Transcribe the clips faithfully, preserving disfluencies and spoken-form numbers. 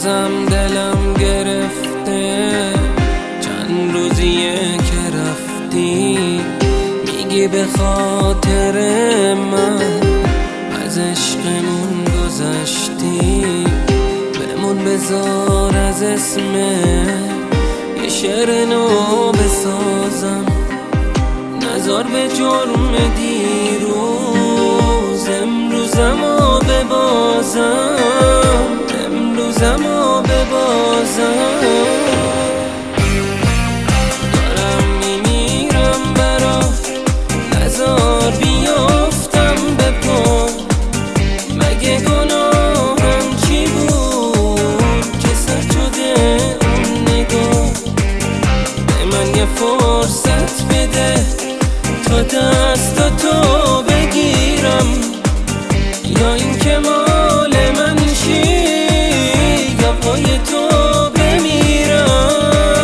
بازم دلم گرفته، چند روزیه که رفتی. میگی به خاطر من از عشقمون گذشتی. بمون بذار از اسم یه شعر نو بسازم، نذار به جرم دیروز امروزمو ببازم، امروزمو ببازم. دارم میمیرم برات، نذار بیافتم به پا. مگه گناهم چی بود که سر شده اون نگاه؟ به من یه فرصت بده تا دست تو بگیرم، یا این که مال من شی یا پای تو بمیرم.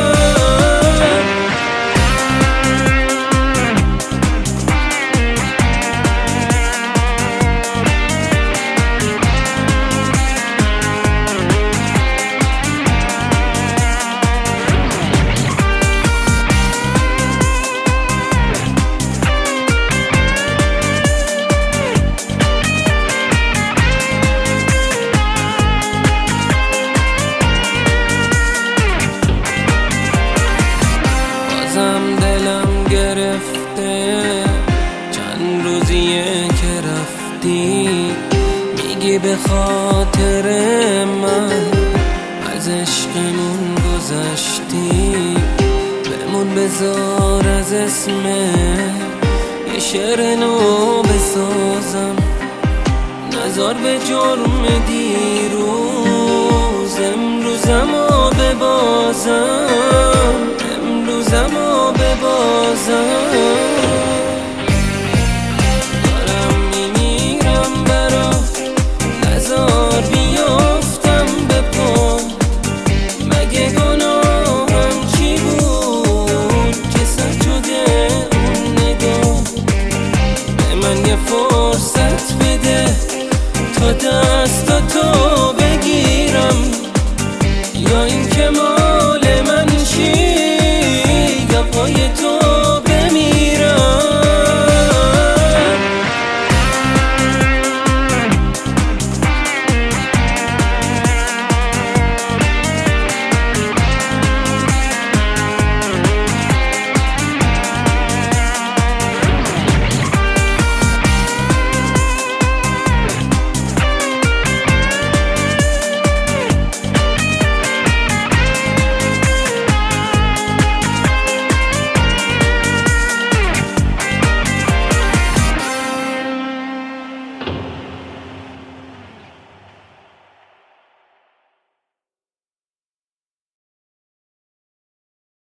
دلم گرفته، چند روزیه که رفتی. میگی به خاطر من از عشقمون گذشتی. بمون بذار از اسم یه شعر نو بسازم، نذار به جرم دیروز امروزمو ببازم، امروزمو ببازم.